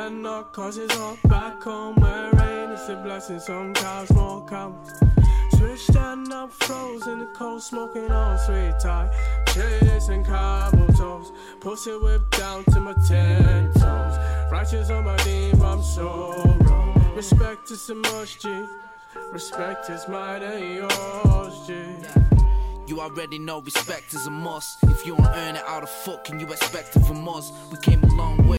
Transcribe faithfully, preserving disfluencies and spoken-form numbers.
and not cause it's all back home where rain is a blessing. Some cows, more cows. Switched and up, frozen, the cold, smoking on sweet tie. Chasing camel toes, pussy whipped down to my ten toes. Righteous on my team, I'm so wrong. Respect is so much, G. Respect is mine and yours, G. You already know respect is a must. If you don't earn it, how the fuck can you expect it from us? We came a long way.